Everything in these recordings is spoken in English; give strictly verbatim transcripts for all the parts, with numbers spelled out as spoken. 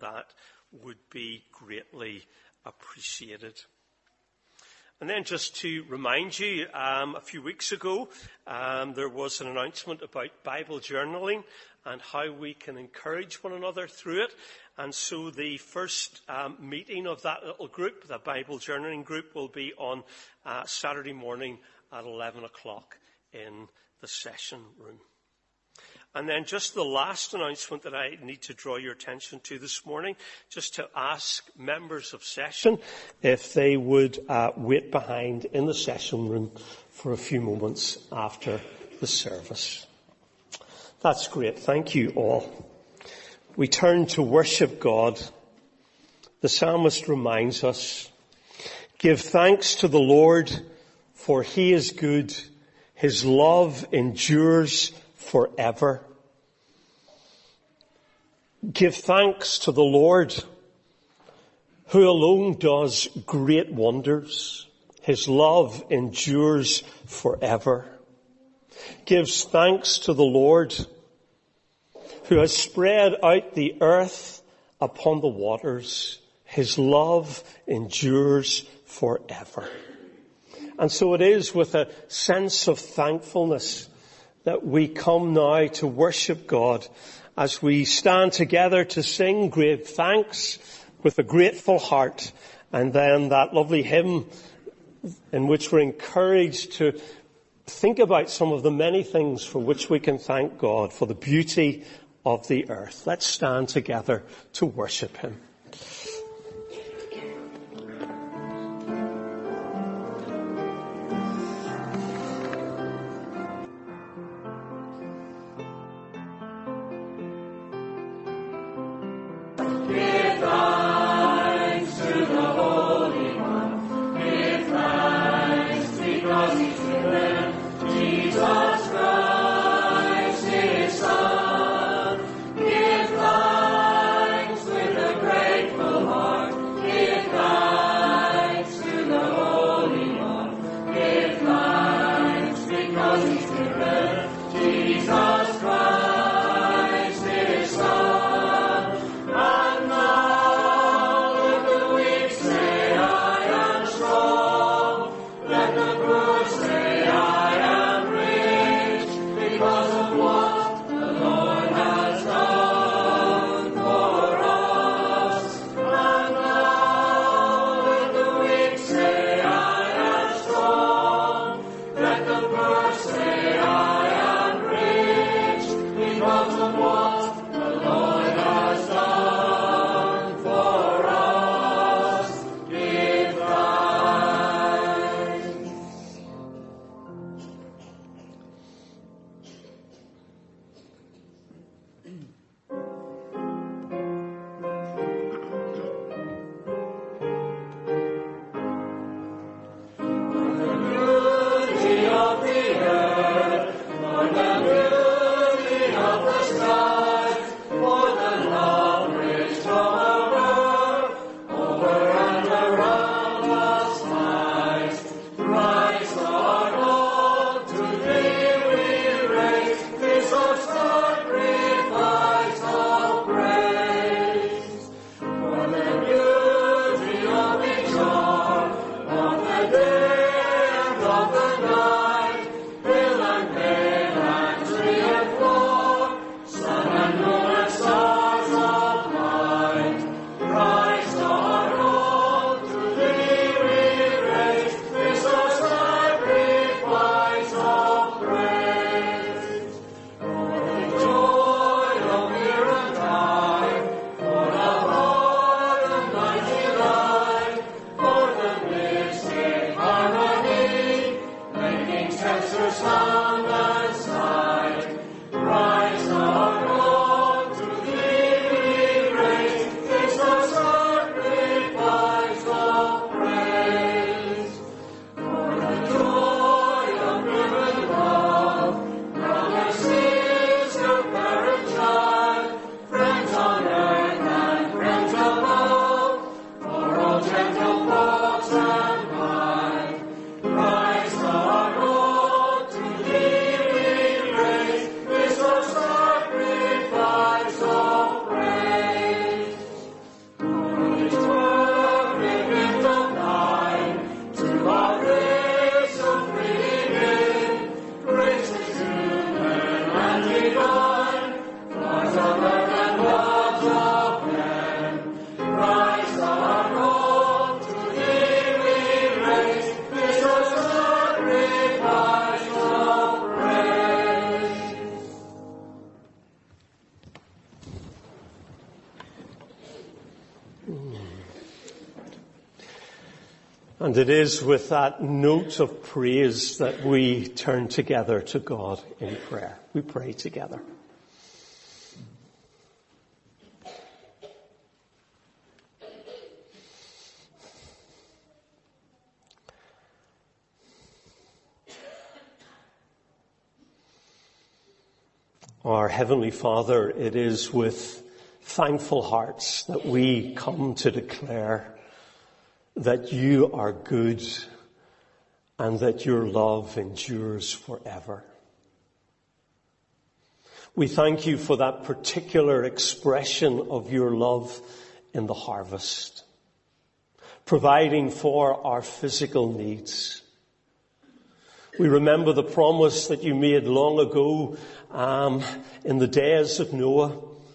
that would be greatly appreciated. And then just to remind you, um, a few weeks ago, um, there was an announcement about Bible journaling and how we can encourage one another through it. And so the first um, meeting of that little group, the Bible journaling group, will be on uh, Saturday morning at eleven o'clock in the session room. And then just the last announcement that I need to draw your attention to this morning, just to ask members of session if they would uh, wait behind in the session room for a few moments after the service. That's great. Thank you all. We turn to worship God. The psalmist reminds us, give thanks to the Lord, for he is good. His love endures forever. Give thanks to the Lord, who alone does great wonders. His love endures forever. Gives thanks to the Lord, who has spread out the earth upon the waters. His love endures forever. And so it is with a sense of thankfulness that we come now to worship God as we stand together to sing great thanks with a grateful heart, and then that lovely hymn in which we're encouraged to think about some of the many things for which we can thank God for the beauty of the earth. Let's stand together to worship him. Give thanks with a grateful And it is with that note of praise that we turn together to God in prayer. We pray together. Our Heavenly Father, it is with thankful hearts that we come to declare that you are good and that your love endures forever. We thank you for that particular expression of your love in the harvest, providing for our physical needs. We remember the promise that you made long ago um, in the days of Noah.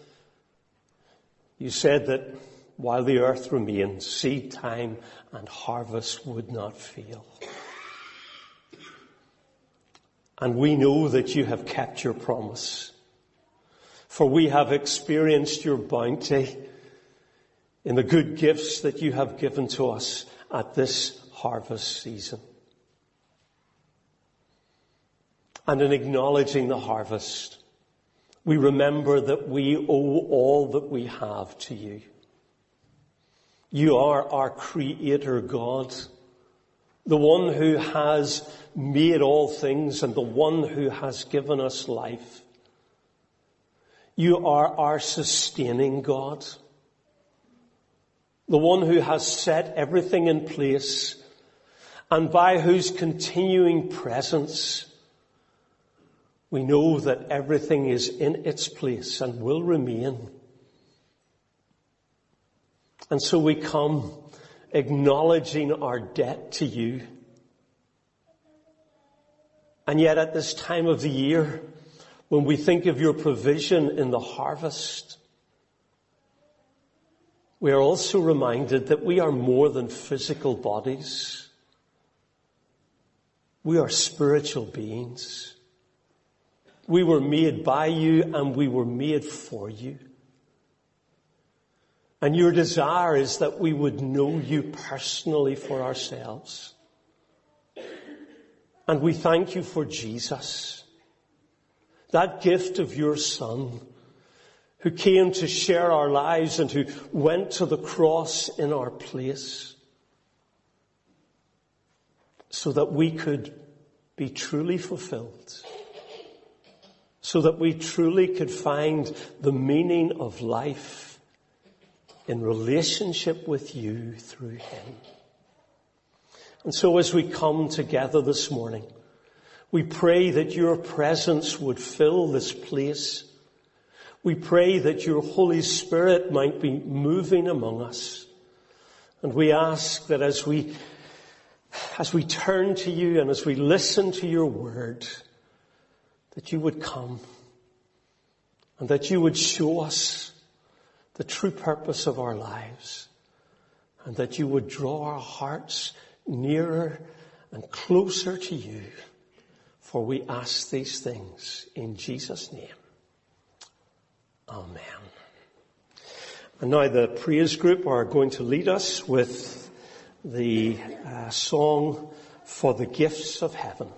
You said that while the earth remained, seed time and harvest would not fail. And we know that you have kept your promise, for we have experienced your bounty in the good gifts that you have given to us at this harvest season. And in acknowledging the harvest, we remember that we owe all that we have to you. You are our Creator God, the one who has made all things and the one who has given us life. You are our sustaining God, the one who has set everything in place and by whose continuing presence we know that everything is in its place and will remain. And so we come acknowledging our debt to you. And yet at this time of the year, when we think of your provision in the harvest, we are also reminded that we are more than physical bodies. We are spiritual beings. We were made by you and we were made for you. And your desire is that we would know you personally for ourselves. And we thank you for Jesus, that gift of your Son, who came to share our lives and who went to the cross in our place so that we could be truly fulfilled, so that we truly could find the meaning of life in relationship with you through him. And so as we come together this morning, we pray that your presence would fill this place. We pray that your Holy Spirit might be moving among us. And we ask that as we, as we turn to you and as we listen to your word, that you would come and that you would show us the true purpose of our lives and that you would draw our hearts nearer and closer to you. For we ask these things in Jesus' name. Amen. And now the praise group are going to lead us with the uh, song For the Gifts of Heaven.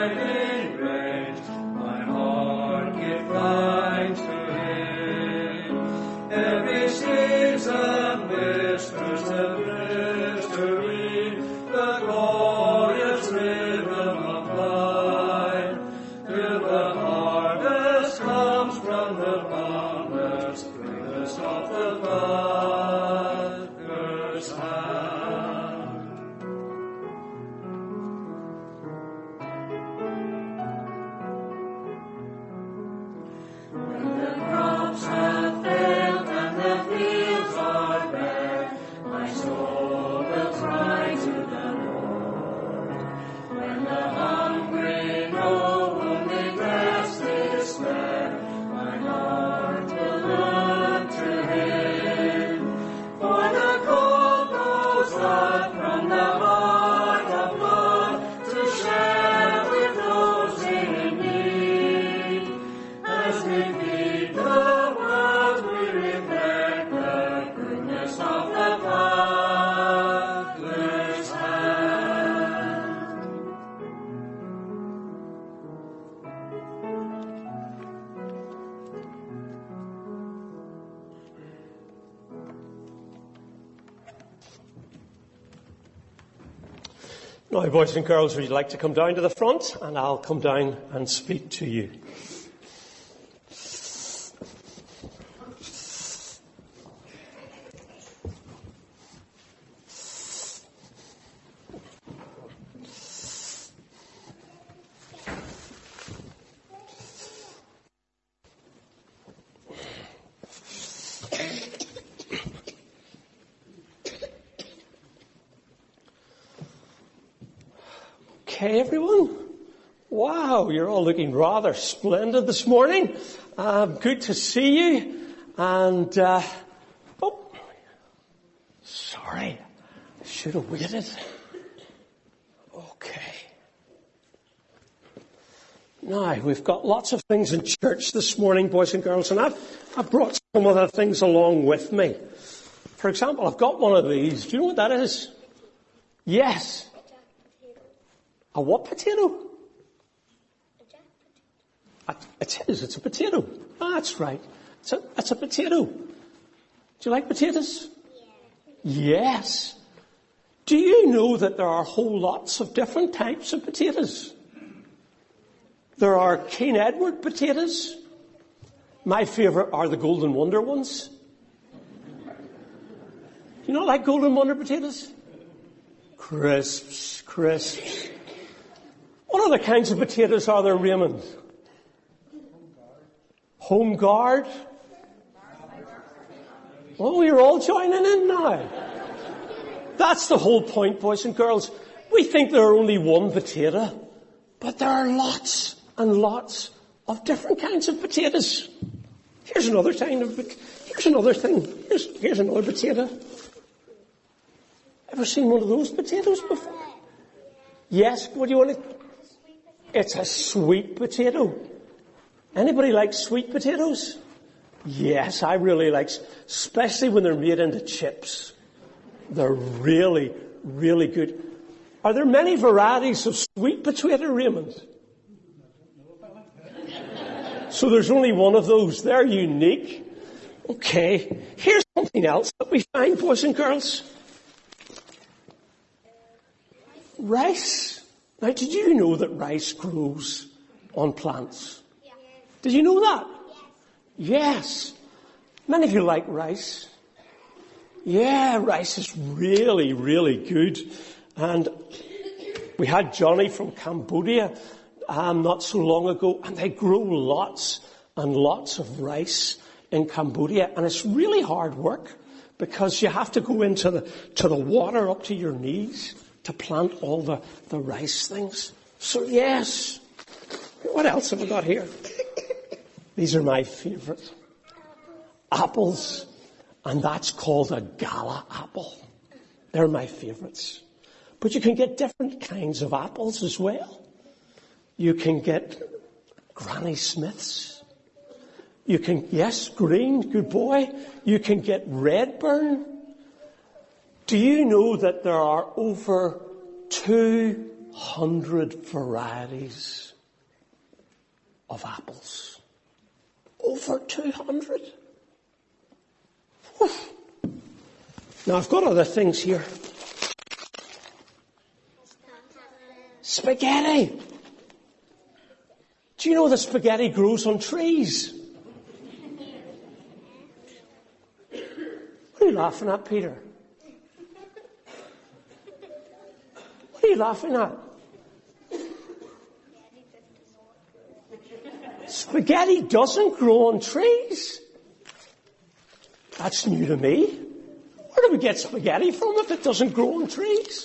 Now, boys and girls, would you like to come down to the front, and I'll come down and speak to you. Okay, everyone. Wow, you're all looking rather splendid this morning. Um, good to see you. And, uh, oh, sorry. I should have waited. Okay. Now, we've got lots of things in church this morning, boys and girls, and I've, I've brought some of the things along with me. For example, I've got one of these. Do you know what that is? Yes. A what potato? A jack potato. It is. It's a potato. Ah, that's right. It's a, it's a potato. Do you like potatoes? Yeah. Yes. Do you know that there are whole lots of different types of potatoes? There are King Edward potatoes. My favourite are the Golden Wonder ones. Do you not like Golden Wonder potatoes? Crisps, crisps. What other kinds of potatoes are there, Raymond? Home Guard. Oh, you're all joining in now. That's the whole point, boys and girls. We think there are only one potato, but there are lots and lots of different kinds of potatoes. Here's another kind of, here's another thing. Here's, here's another potato. Ever seen one of those potatoes before? Yes, what do you want to... It's a sweet potato. Anybody like sweet potatoes? Yes, I really like, especially when they're made into chips. They're really, really good. Are there many varieties of sweet potato, Raymond? So there's only one of those. They're unique. Okay. Here's something else that we find, boys and girls. Rice. Now, did you know that rice grows on plants? Yeah. Did you know that? Yes. Yes. Many of you like rice. Yeah, rice is really, really good. And we had Johnny from Cambodia um, not so long ago, and they grow lots and lots of rice in Cambodia, and it's really hard work because you have to go into the to the water up to your knees to plant all the, the rice things. So yes. What else have I got here? These are my favourite. Apples. And that's called a Gala apple. They're my favourites. But you can get different kinds of apples as well. You can get Granny Smiths. You can, yes, green, good boy. You can get Redburn. Do you know that there are over two hundred varieties of apples. Over two hundred. Whew. Now I've got other things here. Spaghetti. Do you know that spaghetti grows on trees? What are you laughing at, Peter? What are you laughing at? Spaghetti doesn't grow on trees. That's new to me. Where do we get spaghetti from if it doesn't grow on trees?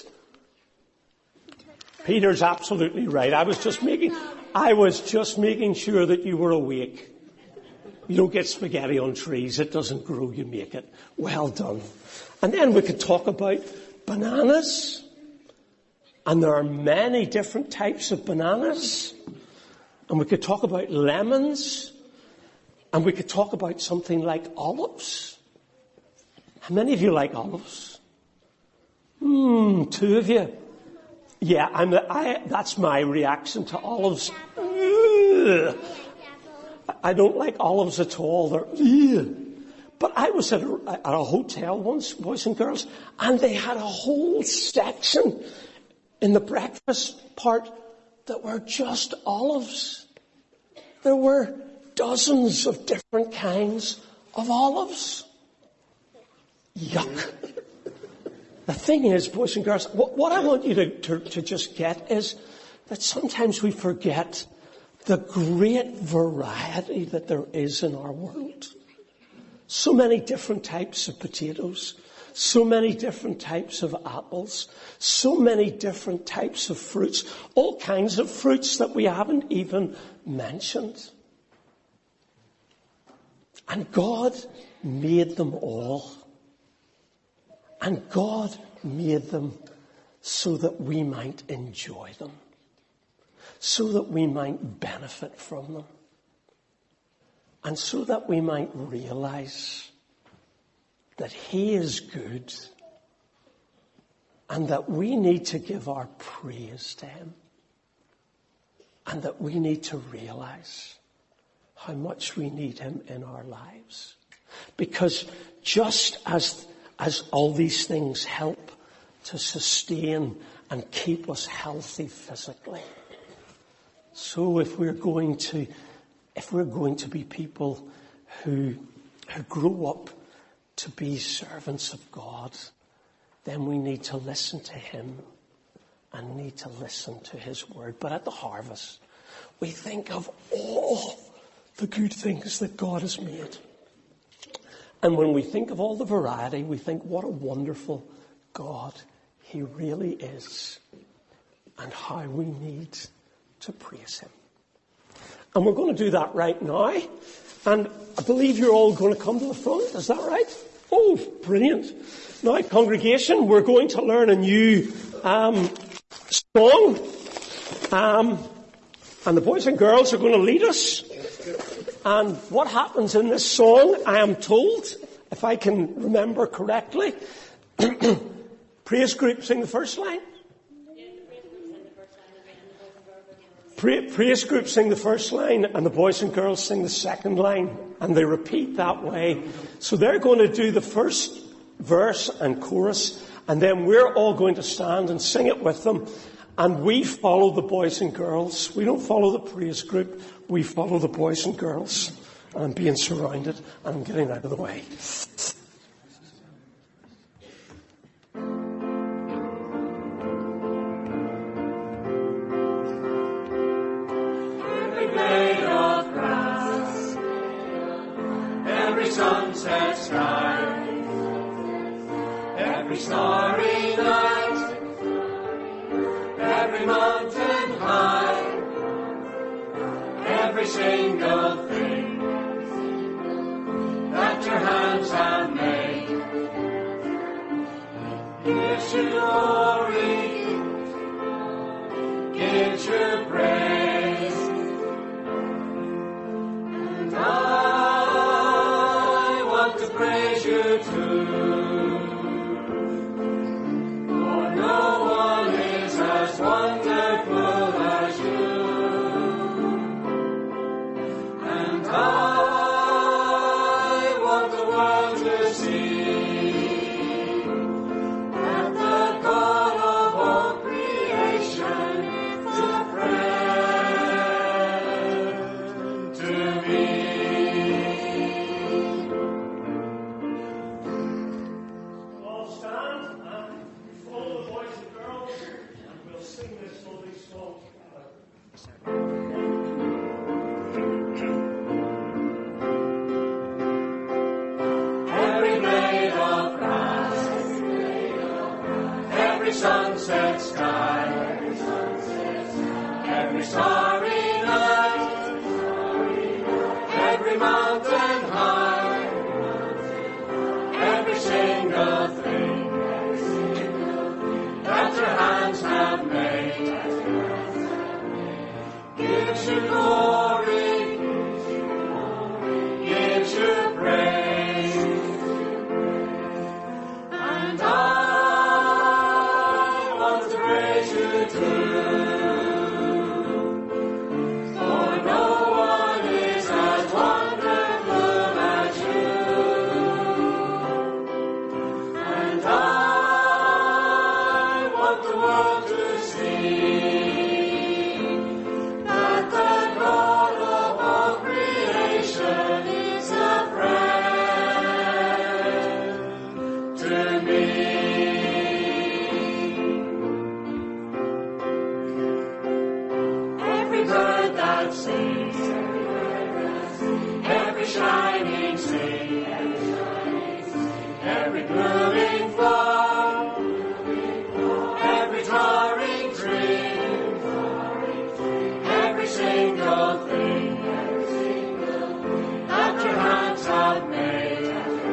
Peter's absolutely right. I was just making, I was just making sure that you were awake. You don't get spaghetti on trees. It doesn't grow. You make it. Well done. And then we could talk about bananas. And there are many different types of bananas. And we could talk about lemons. And we could talk about something like olives. How many of you like olives? Hmm, two of you. Yeah, I'm, I, that's my reaction to olives. Ugh. I don't like olives at all. They're, ugh. But I was at a, at a hotel once, boys and girls, and they had a whole section in the breakfast part that were just olives. There were dozens of different kinds of olives. Yuck. The thing is, boys and girls, what, what I want you to, to, to just get is that sometimes we forget the great variety that there is in our world. So many different types of potatoes, so many different types of apples, so many different types of fruits, all kinds of fruits that we haven't even mentioned. And God made them all. And God made them so that we might enjoy them, so that we might benefit from them, and so that we might realize that He is good and that we need to give our praise to Him, and that we need to realize how much we need Him in our lives. Because just as As all these things help to sustain and keep us healthy physically, so if we're going to, if we're going to be people who, who grow up to be servants of God, then we need to listen to Him and need to listen to His word. But at the harvest, we think of all the good things that God has made. And when we think of all the variety, we think, what a wonderful God He really is, and how we need to praise Him. And we're going to do that right now. And I believe you're all going to come to the front. Is that right? Oh, brilliant. Now, congregation, we're going to learn a new um, song. Um, and the boys and girls are going to lead us. And what happens in this song, I am told, if I can remember correctly, praise group sing the first line. Pra- praise group sing the first line, and the boys and girls sing the second line, and they repeat that way. So they're going to do the first verse and chorus, and then we're all going to stand and sing it with them. And we follow the boys and girls. We don't follow the praise group. We follow the boys and girls. And I'm being surrounded, and I'm getting out of the way. Every blade of grass, every sunset sky, every starry night, every mountain high, every single thing that your hands have made gives you glory, gives you praise. And I want to praise you too, for no one is as wonderful starry night, every mountain high, every single thing that your hands have made gives you glory, gives you praise, and I want to praise you too. For no one is as wonderful as you, and I want the world to see that the God of all creation is a friend to me. Every bird that sings, every shining sea, every blooming flower, every towering tree, every single thing that your hands have made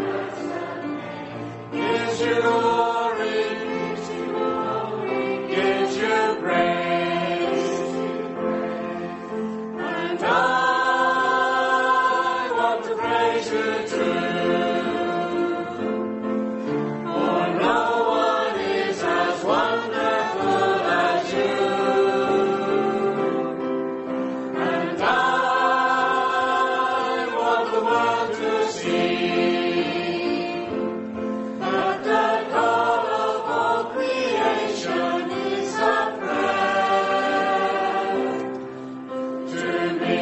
gives you glory, gives you praise, and I want to praise you too. For no one is as wonderful as you, and I want the world to see that the God of all creation is a friend to me.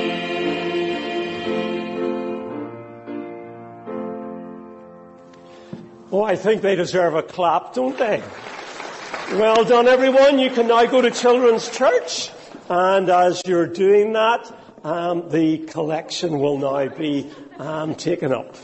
Oh, I think they deserve a clap, don't they? Well done, everyone. You can now go to Children's Church. And as you're doing that, um, the collection will now be um, taken up.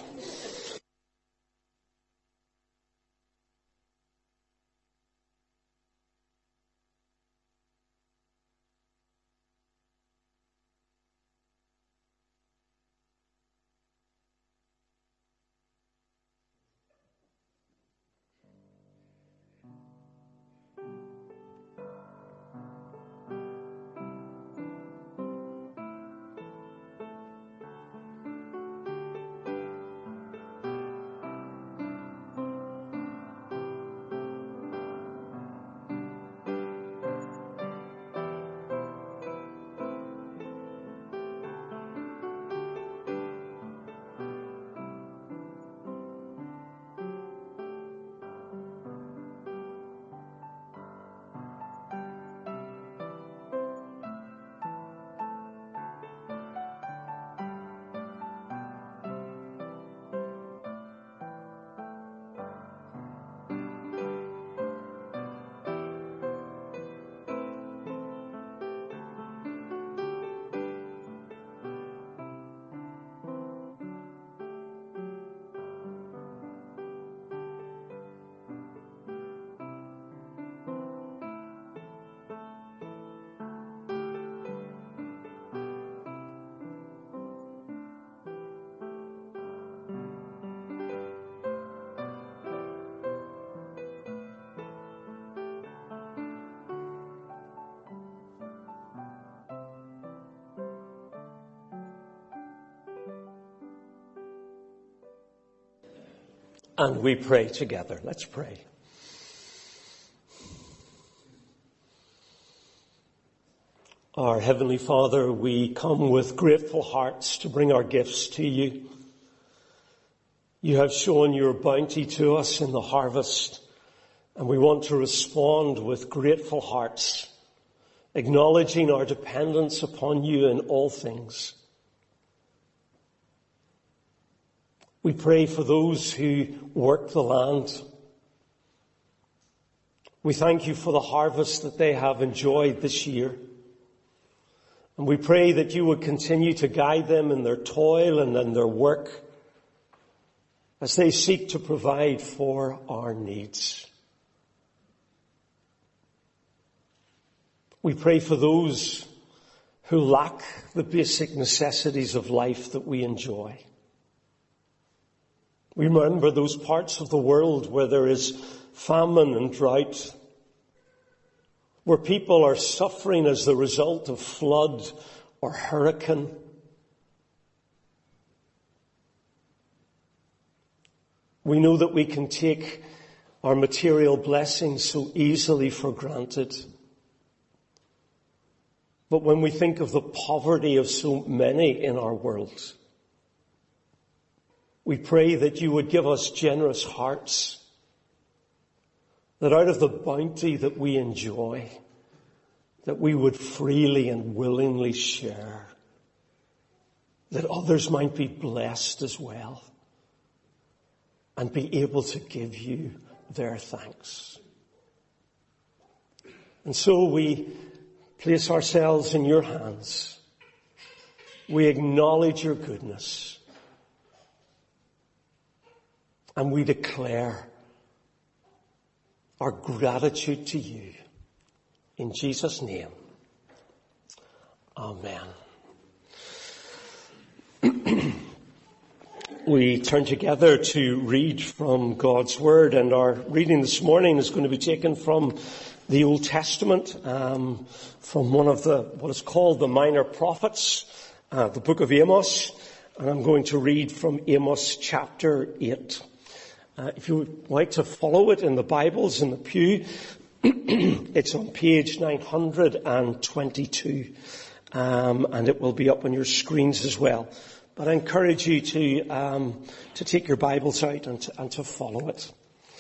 And we pray together. Let's pray. Our Heavenly Father, we come with grateful hearts to bring our gifts to you. You have shown your bounty to us in the harvest, and we want to respond with grateful hearts, acknowledging our dependence upon you in all things. We pray for those who work the land. We thank you for the harvest that they have enjoyed this year. And we pray that you would continue to guide them in their toil and in their work as they seek to provide for our needs. We pray for those who lack the basic necessities of life that we enjoy. We remember those parts of the world where there is famine and drought, where people are suffering as the result of flood or hurricane. We know that we can take our material blessings so easily for granted. But when we think of the poverty of so many in our world, we pray that you would give us generous hearts, that out of the bounty that we enjoy, that we would freely and willingly share, that others might be blessed as well and be able to give you their thanks. And so we place ourselves in your hands. We acknowledge your goodness. And we declare our gratitude to you. In Jesus' name. Amen. We turn together to read from God's Word, and our reading this morning is going to be taken from the Old Testament, um, from one of the, what is called the Minor Prophets, uh, the book of Amos, and I'm going to read from Amos chapter eight. Uh, if you would like to follow it in the Bibles in the pew, it's on page nine hundred twenty-two, um, and it will be up on your screens as well. But I encourage you to um, to take your Bibles out and to, and to follow it.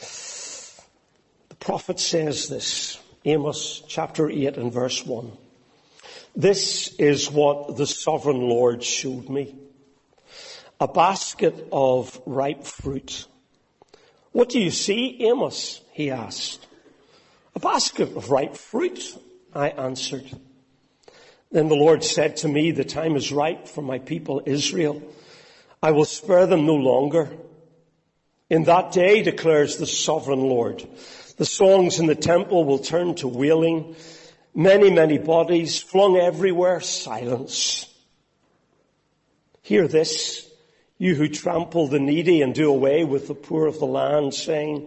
The prophet says this, Amos chapter eight and verse one. This is what the sovereign Lord showed me. A basket of ripe fruit. What do you see, Amos? He asked. A basket of ripe fruit, I answered. Then the Lord said to me, the time is ripe for my people Israel. I will spare them no longer. In that day, declares the sovereign Lord, the songs in the temple will turn to wailing. Many, many bodies flung everywhere, silence. Hear this, you who trample the needy and do away with the poor of the land, saying,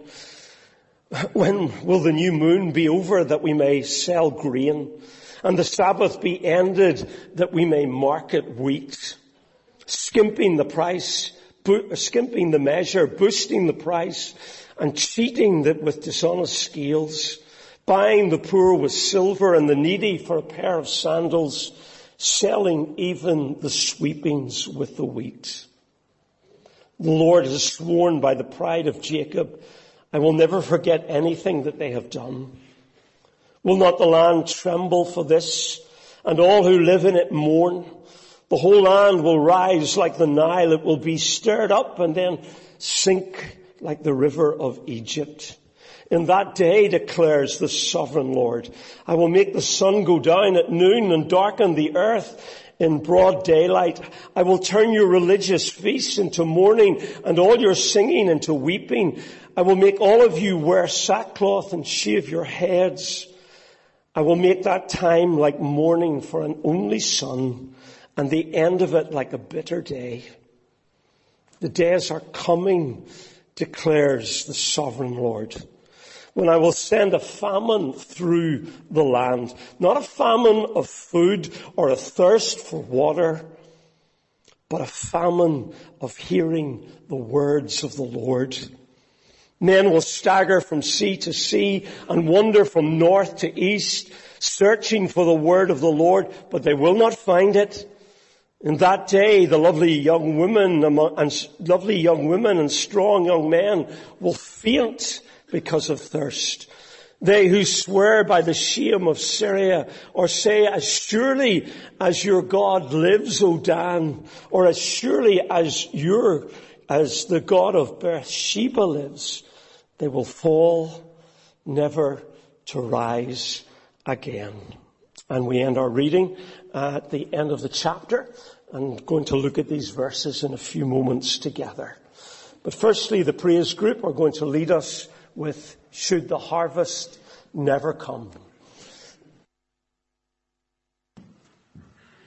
when will the new moon be over that we may sell grain, and the Sabbath be ended that we may market wheat, skimping the price, bo- skimping the measure, boosting the price, and cheating that with dishonest scales, buying the poor with silver and the needy for a pair of sandals, selling even the sweepings with the wheat. The Lord has sworn by the pride of Jacob, I will never forget anything that they have done. Will not the land tremble for this, and all who live in it mourn? The whole land will rise like the Nile. It will be stirred up and then sink like the river of Egypt. In that day, declares the sovereign Lord, I will make the sun go down at noon and darken the earth in broad daylight. I will turn your religious feasts into mourning and all your singing into weeping. I will make all of you wear sackcloth and shave your heads. I will make that time like mourning for an only son, and the end of it like a bitter day. The days are coming, declares the sovereign Lord, when I will send a famine through the land, not a famine of food or a thirst for water, but a famine of hearing the words of the Lord. Men will stagger from sea to sea and wander from north to east, searching for the word of the Lord, but they will not find it. In that day, the lovely young women and lovely young women and strong young men will faint because of thirst. They who swear by the shame of Syria, or say, as surely as your God lives, O Dan, or as surely as your, as the God of Beersheba lives, they will fall, never to rise again. And we end our reading at the end of the chapter, and going to look at these verses in a few moments together. But firstly, the praise group are going to lead us with Should the Harvest Never Come.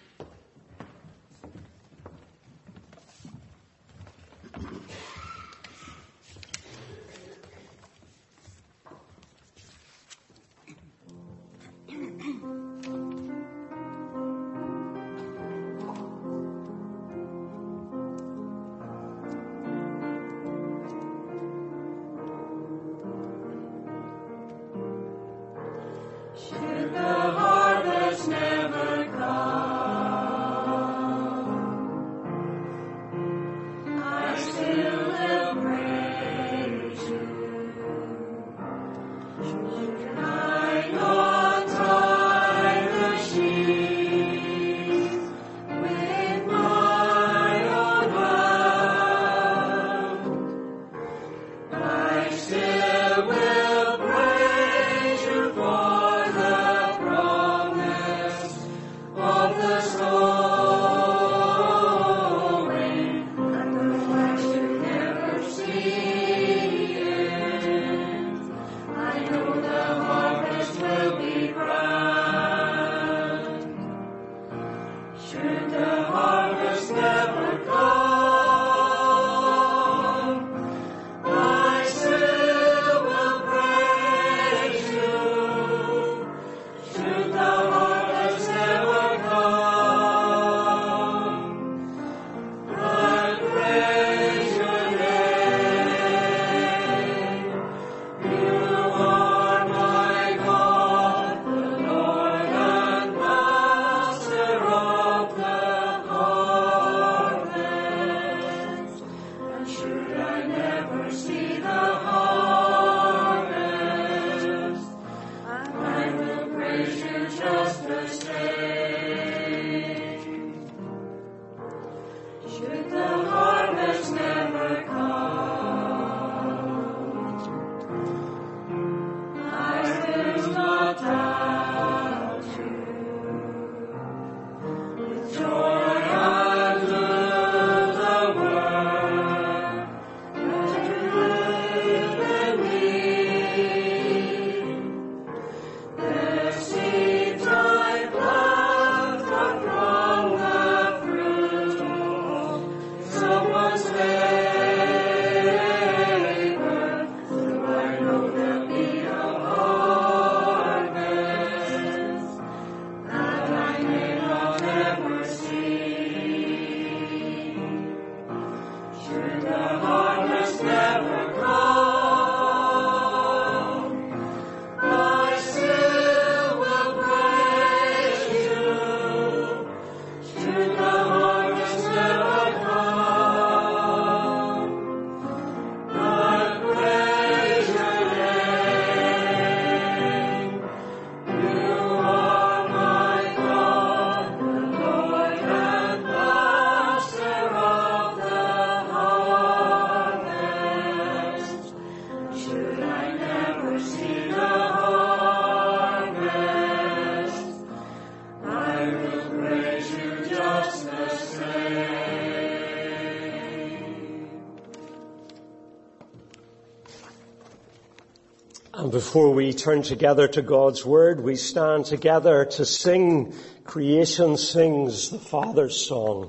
And before we turn together to God's Word, we stand together to sing Creation Sings the Father's Song.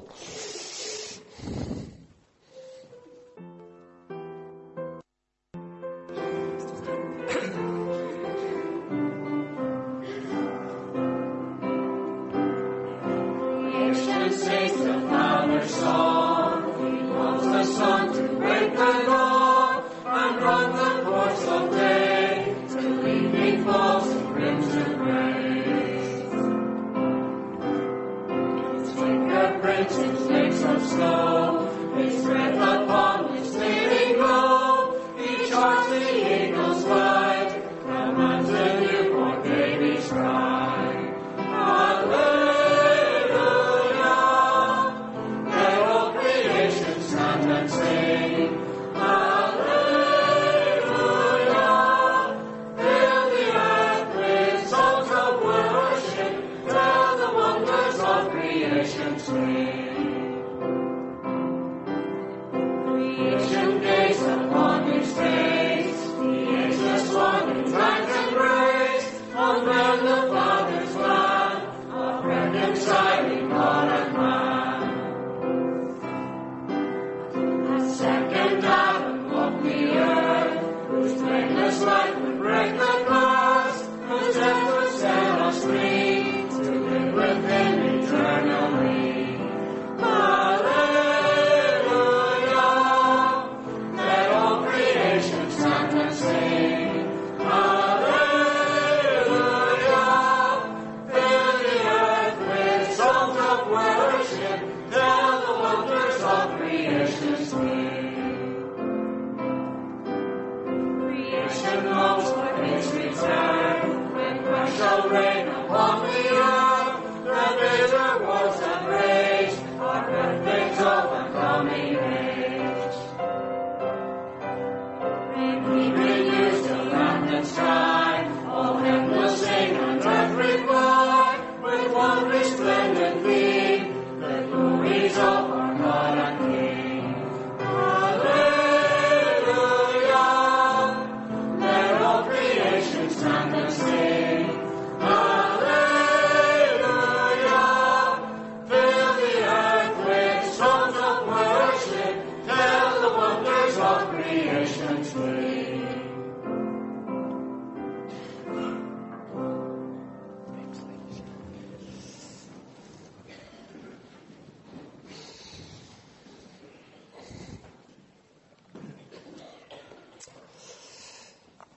Creation sings the Father's song. He loves the Son to break the dawn and run the course of day. Evening falls in crimson rays. His fingerprints in flakes of snow, his breath upon his fading glow. He charts the eagle's flight, commands the newborn baby's cry. Alleluia! Let all creation stand and sing. Creation gaze upon his face, the ageless one in time's embrace, on man the Father's plan, of reconciling God and man. A second Adam walked the earth, whose blameless life would break the curse, whose death would set us free, to live with him eternally.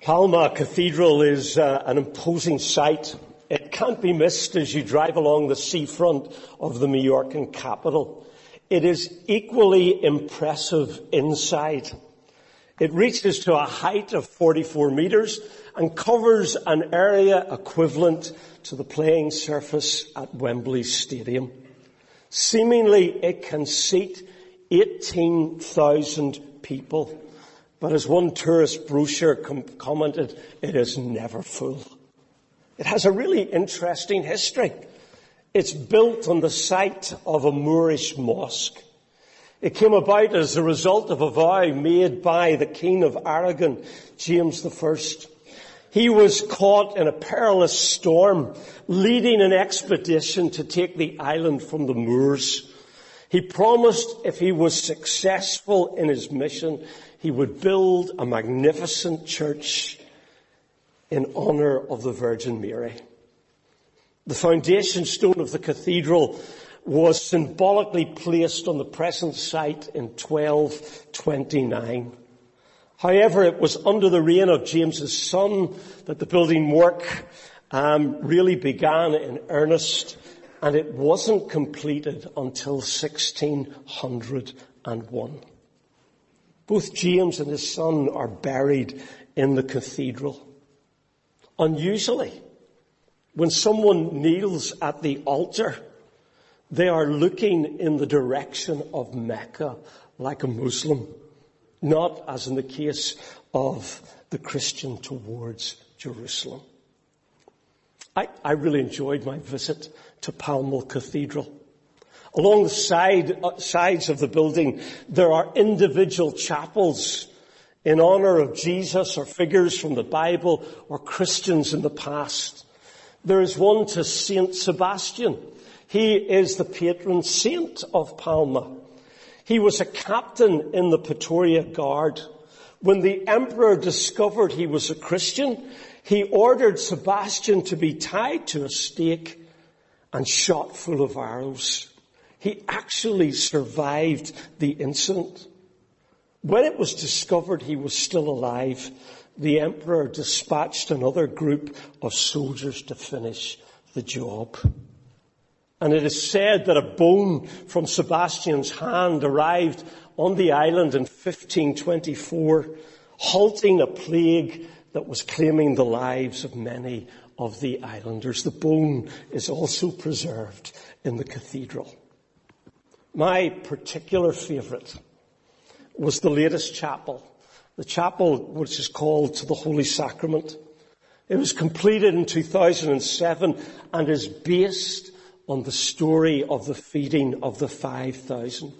Palma Cathedral is uh, an imposing sight. It can't be missed as you drive along the seafront of the Majorcan capital. It is equally impressive inside. It reaches to a height of forty-four metres and covers an area equivalent to the playing surface at Wembley Stadium. Seemingly it can seat eighteen thousand people. But as one tourist brochure com- commented, it is never full. It has a really interesting history. It's built on the site of a Moorish mosque. It came about as a result of a vow made by the King of Aragon, James the First. He was caught in a perilous storm, leading an expedition to take the island from the Moors. He promised if he was successful in his mission, he would build a magnificent church in honour of the Virgin Mary. The foundation stone of the cathedral was symbolically placed on the present site in twelve twenty-nine. However, it was under the reign of James's son that the building work um, really began in earnest, and it wasn't completed until sixteen oh one. Both James and his son are buried in the cathedral. Unusually, when someone kneels at the altar, they are looking in the direction of Mecca like a Muslim, not as in the case of the Christian towards Jerusalem. I, I really enjoyed my visit to Palma Cathedral. Along the side, uh, sides of the building, there are individual chapels in honour of Jesus or figures from the Bible or Christians in the past. There is one to Saint Sebastian. He is the patron saint of Palma. He was a captain in the Praetorian Guard. When the emperor discovered he was a Christian, he ordered Sebastian to be tied to a stake and shot full of arrows. He actually survived the incident. When it was discovered he was still alive, the emperor dispatched another group of soldiers to finish the job. And it is said that a bone from Sebastian's hand arrived on the island in fifteen twenty-four, halting a plague that was claiming the lives of many of the islanders. The bone is also preserved in the cathedral. My particular favourite was the latest chapel, the chapel which is called To the Holy Sacrament. It was completed in two thousand seven and is based on the story of the feeding of the five thousand.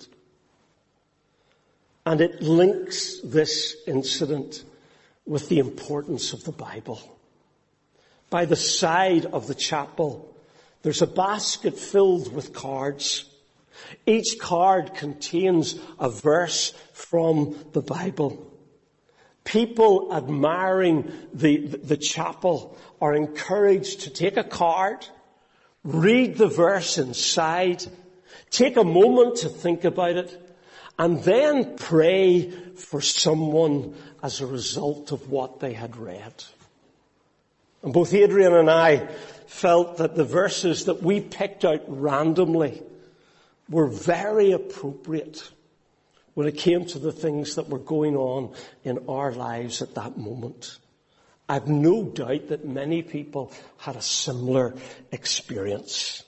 And it links this incident with the importance of the Bible. By the side of the chapel, there's a basket filled with cards. Each card contains a verse from the Bible. People admiring the, the chapel are encouraged to take a card, read the verse inside, take a moment to think about it, and then pray for someone as a result of what they had read. And both Adrian and I felt that the verses that we picked out randomly were very appropriate when it came to the things that were going on in our lives at that moment. I've no doubt that many people had a similar experience.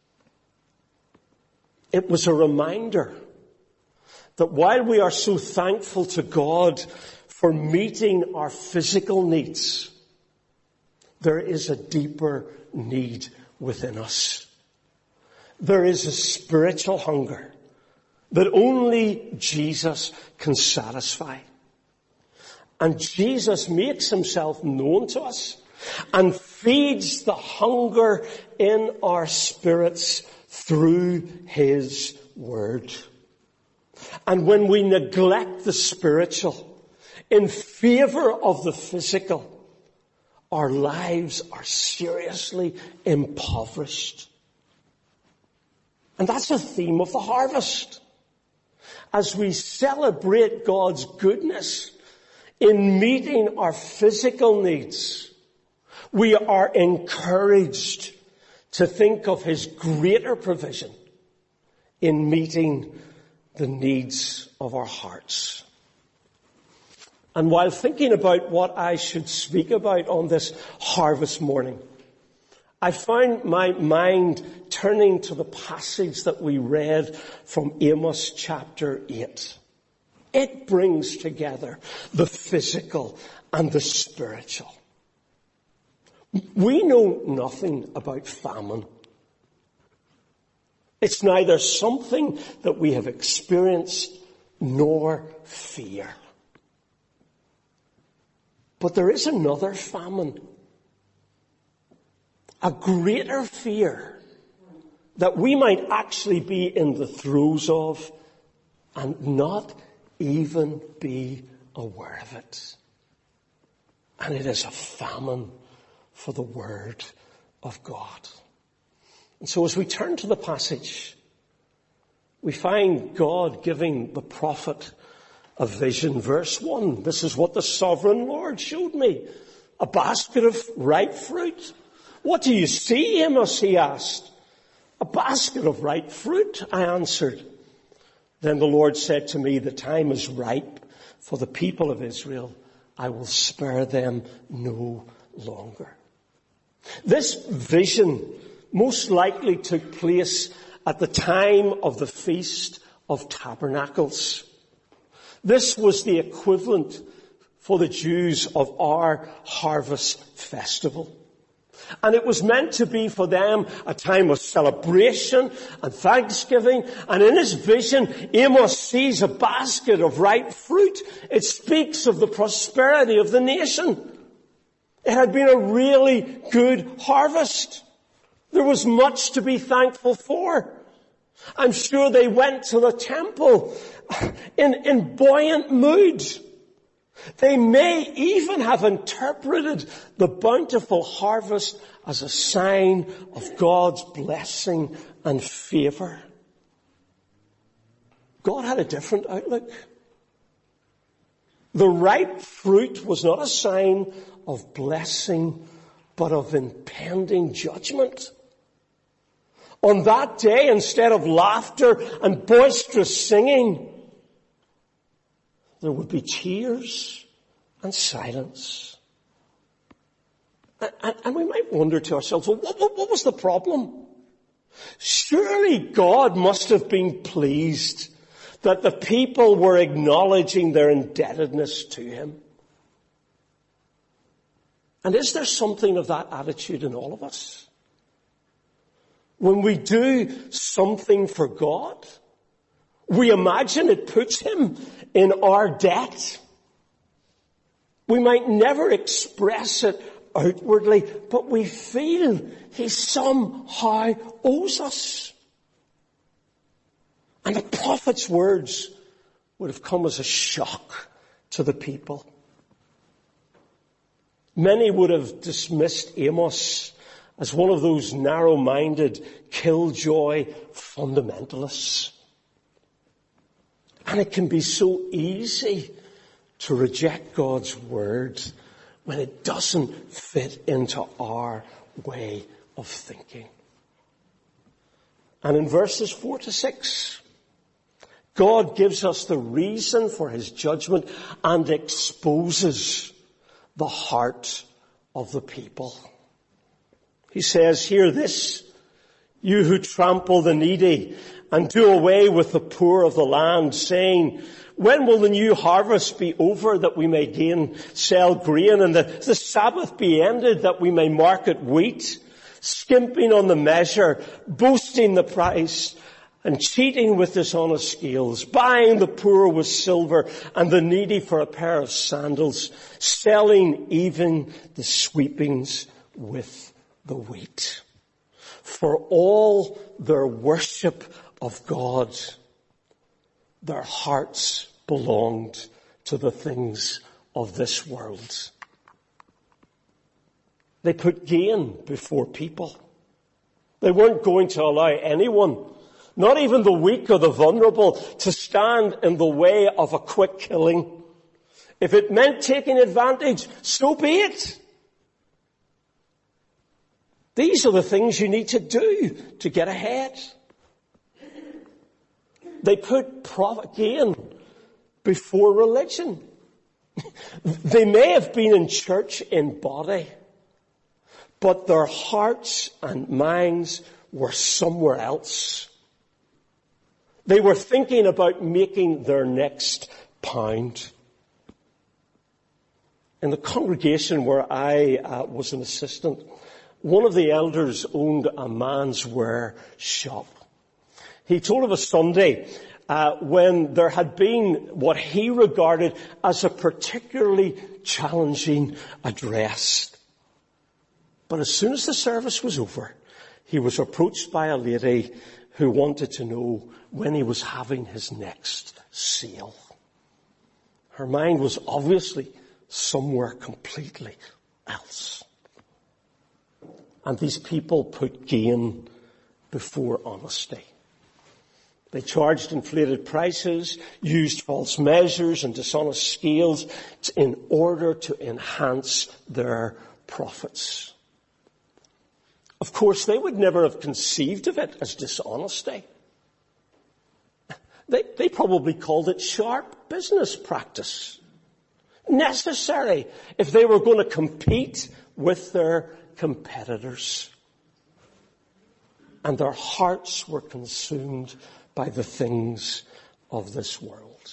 It was a reminder that while we are so thankful to God for meeting our physical needs, there is a deeper need within us. There is a spiritual hunger that only Jesus can satisfy. And Jesus makes himself known to us and feeds the hunger in our spirits through his word. And when we neglect the spiritual in favor of the physical, our lives are seriously impoverished. And that's a theme of the harvest. As we celebrate God's goodness In meeting our physical needs, we are encouraged to think of his greater provision in meeting the needs of our hearts. And while thinking about what I should speak about on this harvest morning, I found my mind turning to the passage that we read from Amos chapter eight. It brings together the physical and the spiritual. We know nothing about famine. It's neither something that we have experienced nor fear. But there is another famine, a greater fear that we might actually be in the throes of and not even be aware of it. And it is a famine for the Word of God. And so as we turn to the passage, we find God giving the prophet a vision. Verse one, this is what the sovereign Lord showed me. A basket of ripe fruit. What do you see, Amos? He asked. A basket of ripe fruit, I answered. Then the Lord said to me, the time is ripe for the people of Israel. I will spare them no longer. This vision most likely took place at the time of the Feast of Tabernacles. This was the equivalent for the Jews of our harvest festival. And it was meant to be for them a time of celebration and thanksgiving. And in his vision, Amos sees a basket of ripe fruit. It speaks of the prosperity of the nation. It had been a really good harvest. There was much to be thankful for. I'm sure they went to the temple in, in buoyant mood. They may even have interpreted the bountiful harvest as a sign of God's blessing and favor. God had a different outlook. The ripe fruit was not a sign of blessing, but of impending judgment. On that day, instead of laughter and boisterous singing, there would be tears and silence. And, and we might wonder to ourselves, well, what, what, what was the problem? Surely God must have been pleased that the people were acknowledging their indebtedness to him. And is there something of that attitude in all of us? When we do something for God, we imagine it puts him in our debt. We might never express it outwardly, but we feel he somehow owes us. And the prophet's words would have come as a shock to the people. Many would have dismissed Amos as one of those narrow-minded, killjoy fundamentalists. And it can be so easy to reject God's word when it doesn't fit into our way of thinking. And in verses four to six, God gives us the reason for his judgment and exposes the heart of the people. He says, hear this, you who trample the needy and do away with the poor of the land, saying, when will the new harvest be over that we may gain, sell grain, and the, the Sabbath be ended that we may market wheat, skimping on the measure, boasting the price, and cheating with dishonest scales, buying the poor with silver and the needy for a pair of sandals, selling even the sweepings with the wheat. For all their worship of God, their hearts belonged to the things of this world. They put gain before people. They weren't going to allow anyone, not even the weak or the vulnerable, to stand in the way of a quick killing. If it meant taking advantage, so be it. These are the things you need to do to get ahead. They put profit gain before religion. They may have been in church in body, but their hearts and minds were somewhere else. They were thinking about making their next pound. In the congregation where I uh, was an assistant, one of the elders owned a man's wear shop. He told of a Sunday uh, when there had been what he regarded as a particularly challenging address. But as soon as the service was over, he was approached by a lady who wanted to know when he was having his next sale. Her mind was obviously somewhere completely else. And these people put gain before honesty. They charged inflated prices, used false measures and dishonest scales in order to enhance their profits. Of course, they would never have conceived of it as dishonesty. They, they probably called it sharp business practice. Necessary if they were going to compete with their competitors. And their hearts were consumed by the things of this world.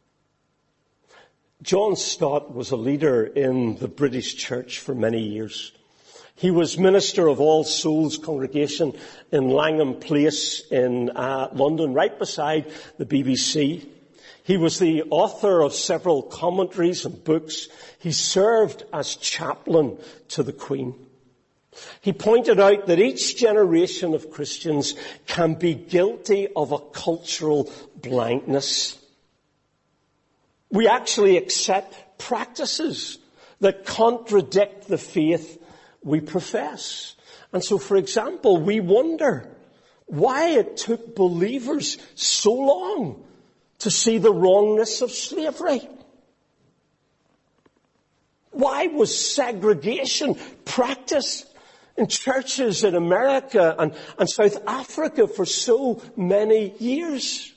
John Stott was a leader in the British church for many years. He was minister of All Souls congregation in Langham Place in uh, London, right beside the B B C. He was the author of several commentaries and books. He served as chaplain to the Queen. He pointed out that each generation of Christians can be guilty of a cultural blindness. We actually accept practices that contradict the faith we profess. And so, for example, we wonder why it took believers so long to see the wrongness of slavery. Why was segregation practiced in churches in America and, and South Africa for so many years?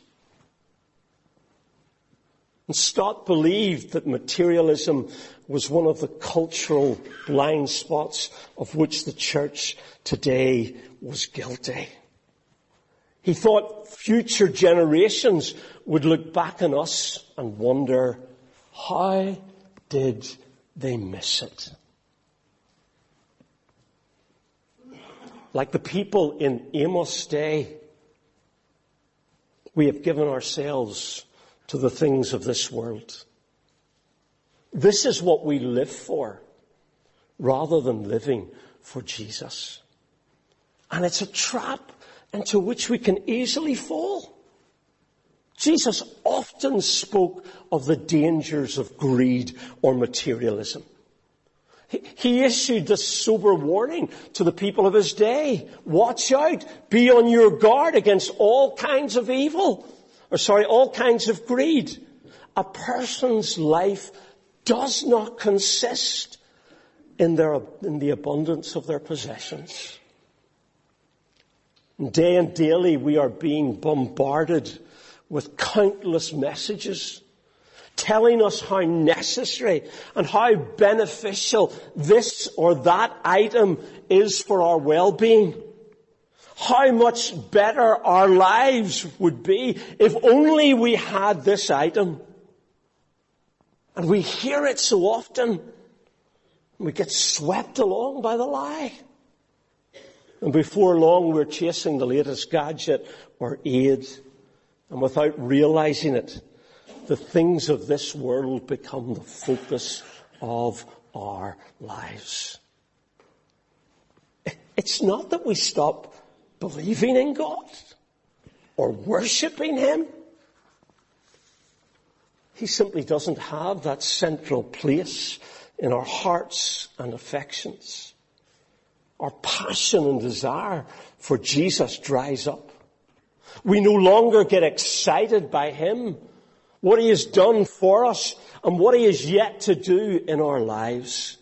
And Stott believed that materialism was one of the cultural blind spots of which the church today was guilty. He thought future generations would look back on us and wonder, how did they miss it? Like the people in Amos' day, we have given ourselves to the things of this world. This is what we live for, rather than living for Jesus. And it's a trap into which we can easily fall. Jesus often spoke of the dangers of greed or materialism. He, he issued a sober warning to the people of his day. Watch out, be on your guard against all kinds of evil, or sorry, all kinds of greed. A person's life does not consist in their, in the abundance of their possessions. Day and daily we are being bombarded with countless messages telling us how necessary and how beneficial this or that item is for our well-being. How much better our lives would be if only we had this item. And we hear it so often, and we get swept along by the lie. And before long, we're chasing the latest gadget or aid. And without realizing it, the things of this world become the focus of our lives. It's not that we stop believing in God or worshipping Him. He simply doesn't have that central place in our hearts and affections. Our passion and desire for Jesus dries up. We no longer get excited by Him, what he has done for us, and what he is yet to do in our lives.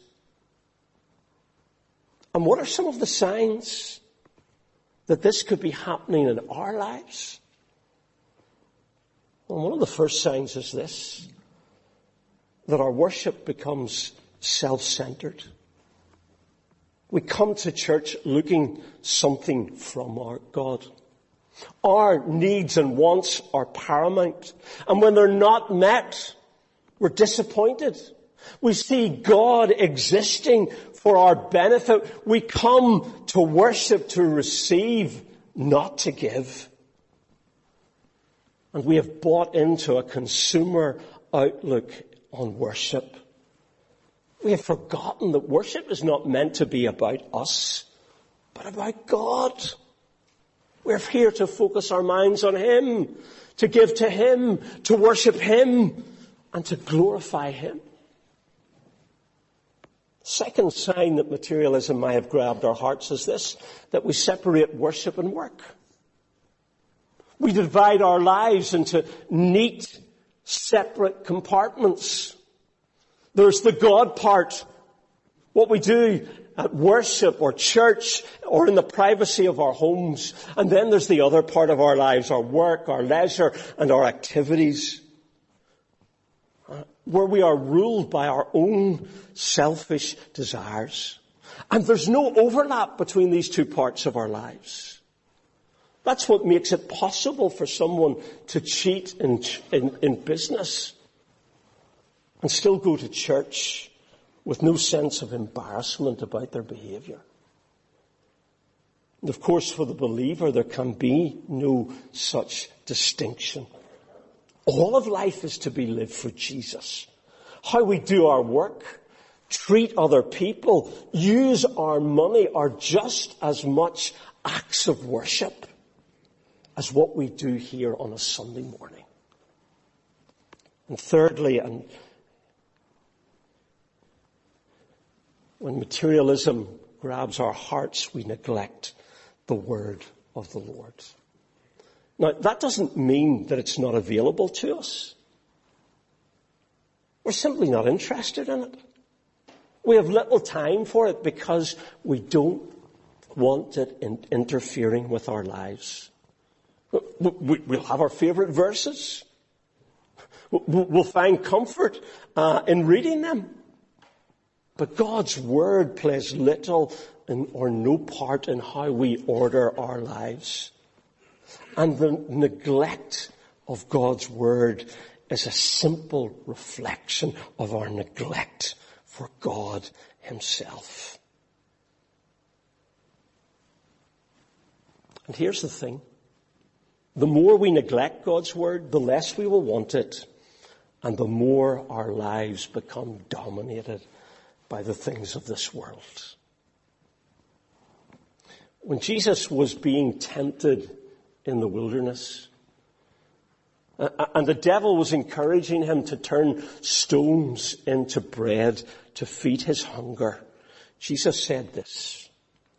And what are some of the signs that this could be happening in our lives? Well, one of the first signs is this, that our worship becomes self-centered. We come to church looking something from our God. Our needs and wants are paramount. And when they're not met, we're disappointed. We see God existing for our benefit. We come to worship to receive, not to give. And we have bought into a consumer outlook on worship. We have forgotten that worship is not meant to be about us, but about God. We're here to focus our minds on Him, to give to Him, to worship Him, and to glorify Him. Second sign that materialism may have grabbed our hearts is this, that we separate worship and work. We divide our lives into neat, separate compartments. There's the God part, what we do at worship or church or in the privacy of our homes. And then there's the other part of our lives, our work, our leisure, and our activities, where we are ruled by our own selfish desires. And there's no overlap between these two parts of our lives. That's what makes it possible for someone to cheat in, in, in business and still go to church with no sense of embarrassment about their behaviour. And of course, for the believer, there can be no such distinction. All of life is to be lived for Jesus. How we do our work, treat other people, use our money are just as much acts of worship as what we do here on a Sunday morning. And thirdly, and when materialism grabs our hearts, we neglect the word of the Lord. Now, that doesn't mean that it's not available to us. We're simply not interested in it. We have little time for it because we don't want it in interfering with our lives. We'll have our favourite verses. We'll find comfort uh, in reading them. But God's word plays little in, or no part in how we order our lives. And the neglect of God's word is a simple reflection of our neglect for God Himself. And here's the thing. The more we neglect God's word, the less we will want it, and the more our lives become dominated by the things of this world. When Jesus was being tempted in the wilderness, and the devil was encouraging him to turn stones into bread to feed his hunger, Jesus said this,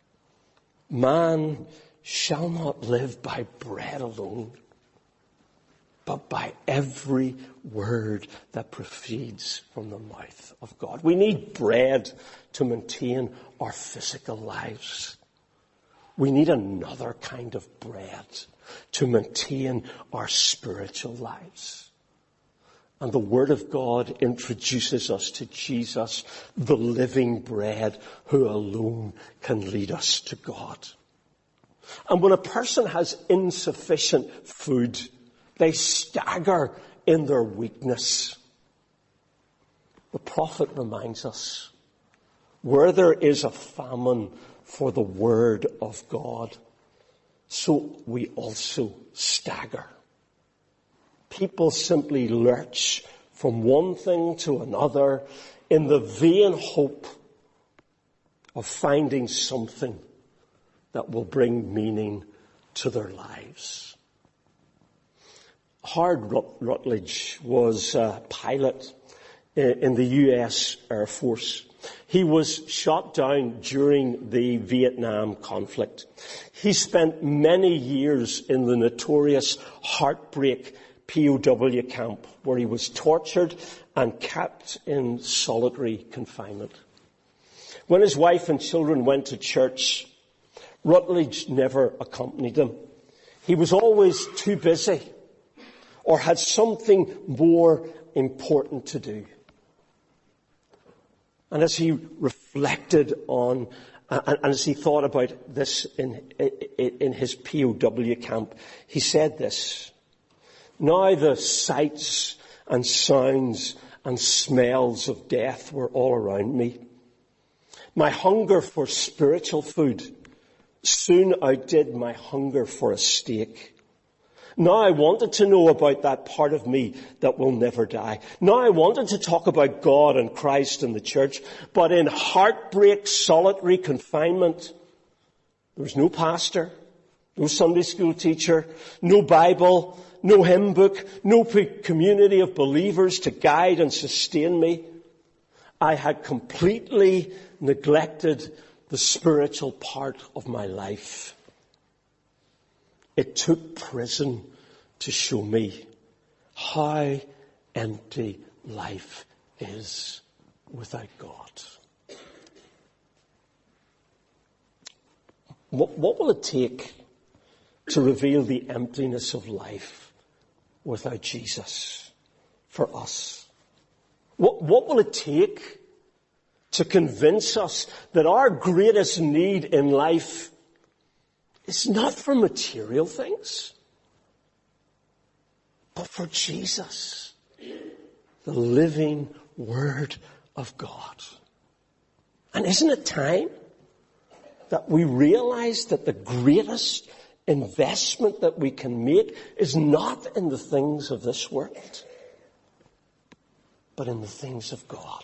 "Man shall not live by bread alone, but by every word that proceeds from the mouth of God." We need bread to maintain our physical lives. We need another kind of bread to maintain our spiritual lives. And the Word of God introduces us to Jesus, the living bread, who alone can lead us to God. And when a person has insufficient food, they stagger in their weakness. The prophet reminds us, where there is a famine for the word of God, so we also stagger. People simply lurch from one thing to another in the vain hope of finding something that will bring meaning to their lives. Howard Rutledge was a pilot in the U S Air Force. He was shot down during the Vietnam conflict. He spent many years in the notorious Heartbreak P O W camp where he was tortured and kept in solitary confinement. When his wife and children went to church, Rutledge never accompanied them. He was always too busy or had something more important to do. And as he reflected on, and as he thought about this in, in his P O W camp, he said this: now the sights and sounds and smells of death were all around me. My hunger for spiritual food soon outdid my hunger for a steak. Now I wanted to know about that part of me that will never die. Now I wanted to talk about God and Christ and the church, but in heartbreak, solitary confinement, there was no pastor, no Sunday school teacher, no Bible, no hymn book, no community of believers to guide and sustain me. I had completely neglected the spiritual part of my life. It took prison to show me how empty life is without God. What, what will it take to reveal the emptiness of life without Jesus for us? What, what will it take to convince us that our greatest need in life is not for material things, but for Jesus, the living Word of God? And isn't it time that we realize that the greatest investment that we can make is not in the things of this world, but in the things of God?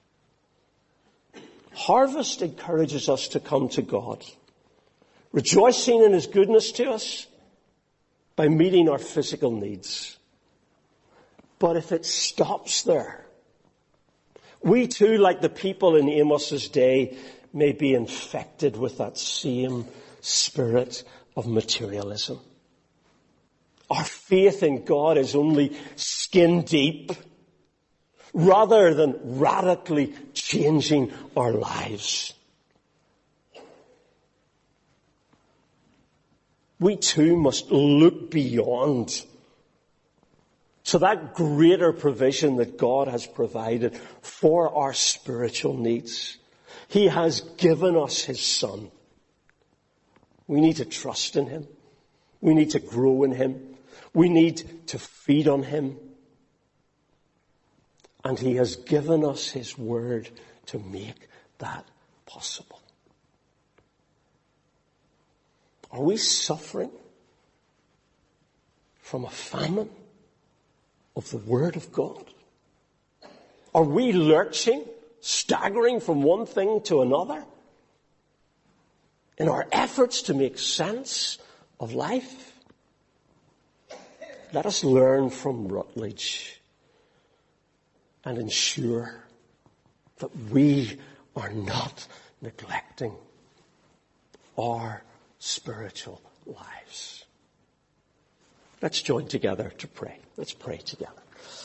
Harvest encourages us to come to God, rejoicing in His goodness to us by meeting our physical needs. But if it stops there, we too, like the people in Amos's day, may be infected with that same spirit of materialism. Our faith in God is only skin deep, rather than radically changing our lives. We too must look beyond to that greater provision that God has provided for our spiritual needs. He has given us His Son. We need to trust in Him. We need to grow in Him. We need to feed on Him. And He has given us His Word to make that possible. Are we suffering from a famine of the Word of God? Are we lurching, staggering from one thing to another in our efforts to make sense of life? Let us learn from Rutledge and ensure that we are not neglecting our spiritual lives. Let's join together to pray. Let's pray together.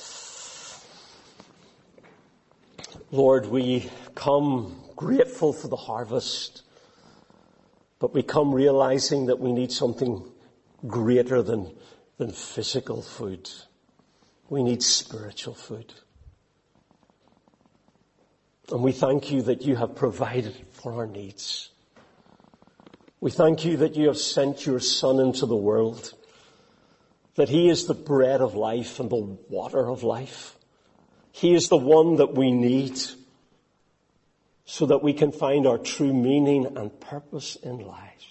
Lord, we come grateful for the harvest, but we come realizing that we need something greater than, than physical food. We need spiritual food. And we thank you that you have provided for our needs. We thank you that you have sent your Son into the world, that He is the bread of life and the water of life. He is the one that we need so that we can find our true meaning and purpose in life.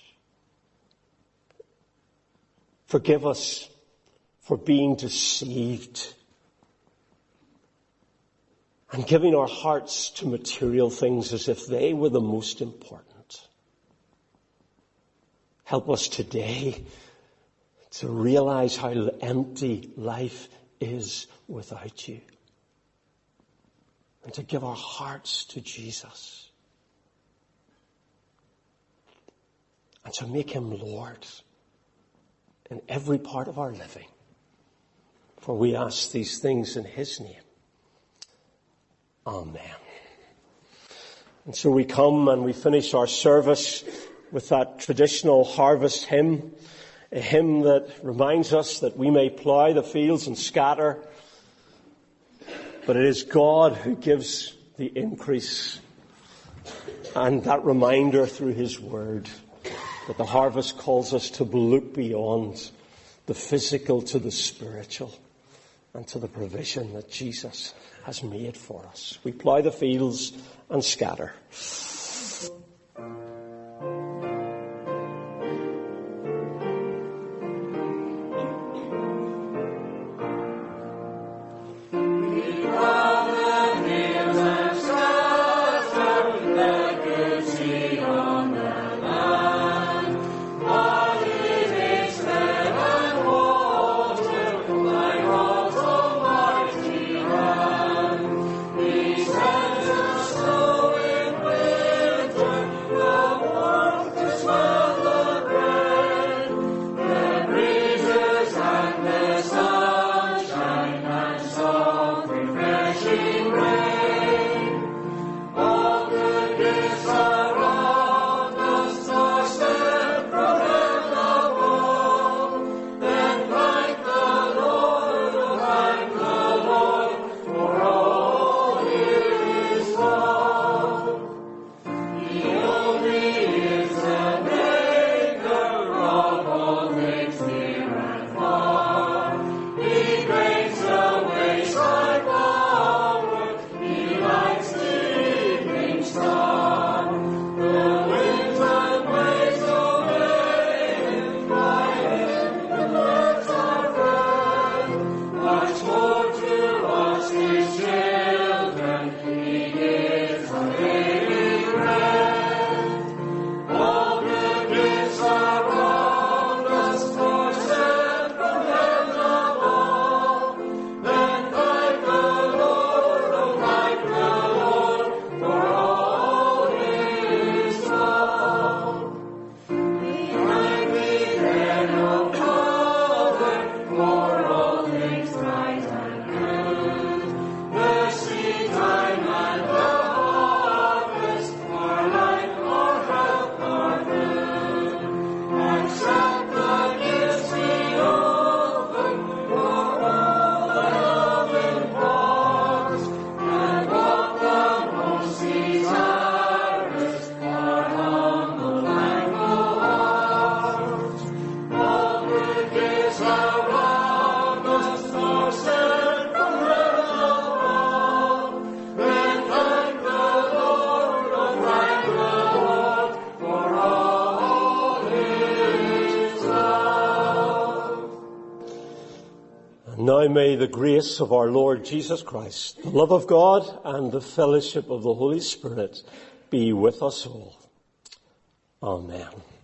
Forgive us for being deceived and giving our hearts to material things as if they were the most important. Help us today to realize how empty life is without you, and to give our hearts to Jesus, and to make Him Lord in every part of our living. For we ask these things in his name. Amen. And so we come and we finish our service with that traditional harvest hymn, a hymn that reminds us that we may plough the fields and scatter, but it is God who gives the increase. And that reminder through his word that the harvest calls us to look beyond the physical to the spiritual and to the provision that Jesus has made for us. We plough the fields and scatter. Now may the grace of our Lord Jesus Christ, the love of God, and the fellowship of the Holy Spirit be with us all. Amen.